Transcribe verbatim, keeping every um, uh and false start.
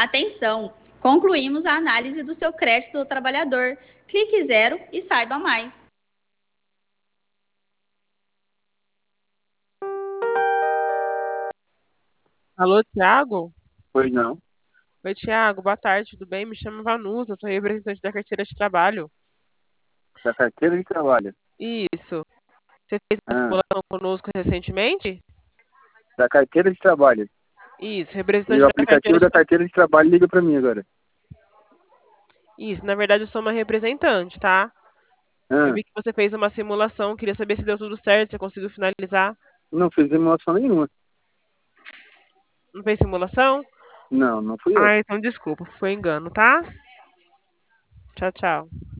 Atenção! Concluímos a análise do seu crédito do trabalhador. Clique zero e saiba mais. Alô, Thiago? Pois não. Oi, Thiago, boa tarde, tudo bem? Me chamo Vanusa, sou representante da carteira de trabalho. Da carteira de trabalho. Isso. Você fez uma Ah, simulação conosco recentemente? da carteira de trabalho. Isso, E representante o da carteira aplicativo de da trabalho. carteira de trabalho liga pra mim agora. Isso, na verdade eu sou uma representante, tá? Eu Ah, vi que você fez uma simulação, queria saber se deu tudo certo, se conseguiu finalizar. não fiz emoção nenhuma. Não fez simulação? Não, não fui eu. Ah, então desculpa, foi engano, tá? Tchau, tchau.